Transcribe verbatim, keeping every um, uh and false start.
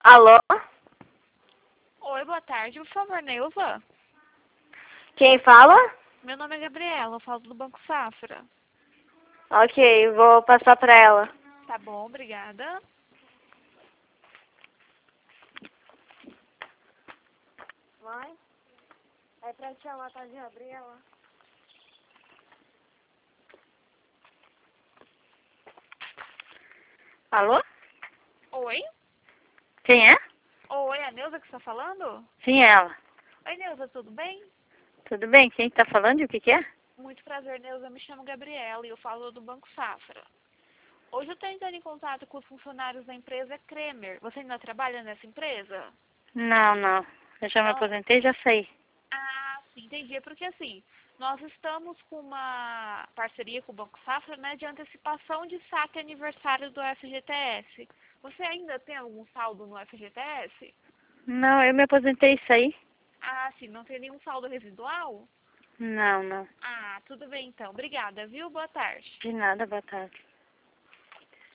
Alô? Oi, boa tarde. Por favor, Neuza. Quem fala? Meu nome é Gabriela, eu falo do Banco Safra. Ok, vou passar pra ela. Tá bom, obrigada. Mãe, é pra te chamar, tá de Gabriela. Alô? Oi? Quem é? Oi, é a Neuza que está falando? Sim, ela. Oi, Neuza, tudo bem? Tudo bem? Quem tá falando e o que que é? Muito prazer, Neuza. Eu me chamo Gabriela e eu falo do Banco Safra. Hoje eu estou entrando em contato com os funcionários da empresa Kremer. Você ainda trabalha nessa empresa? Não, não. Eu já me Não? aposentei e já saí. Ah, sim, entendi. É porque assim, nós estamos com uma parceria com o Banco Safra, né, de antecipação de saque aniversário do F G T S. Você ainda tem algum saldo no F G T S? Não, eu me aposentei e saí. Ah, sim, não tem nenhum saldo residual? Não, não. Ah, tudo bem então. Obrigada, viu? Boa tarde. De nada, boa tarde.